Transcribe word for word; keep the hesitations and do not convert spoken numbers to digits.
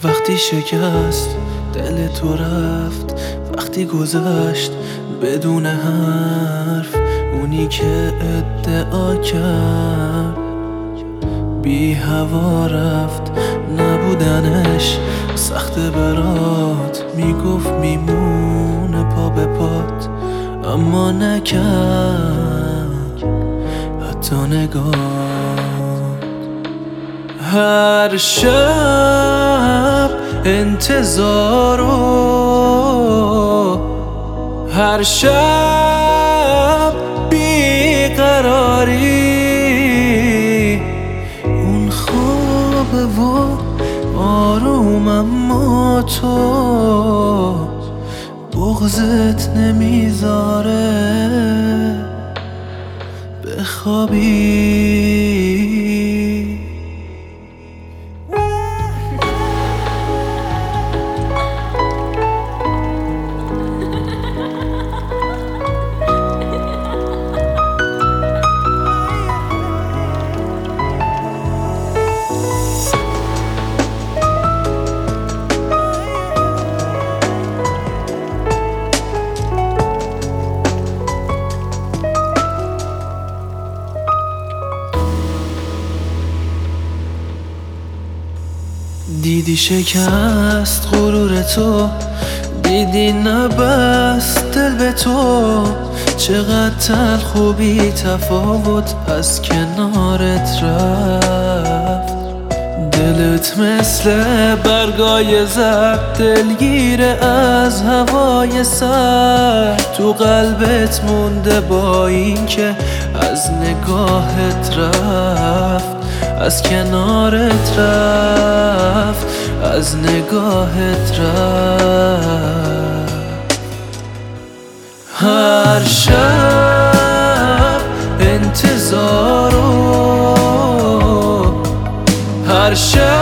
وقتی شکست دل تو رفت، وقتی گذشت بدون حرف اونی که ادعا کرد بی هوا رفت. نبودنش سخت برات، میگفت میمونه پا به پات، اما نکرد حتی نگاه. هر شب انتظارو، هر شب بیقراری، اون خوابه و آروم، اما تو بغضت نمیذاره بخوابی. دیدی شکست غرور تو، دیدی نبست دل به تو، چقدر تلخ و بی تفاوت از کنارت رفت. دلت مثل برگای زرد دلگیره از هوای سرد، تو قلبت مونده با این که از نگاهت رفت، از کنارت رفت، از نگاهت رفت. هر شب انتظارو، هر شب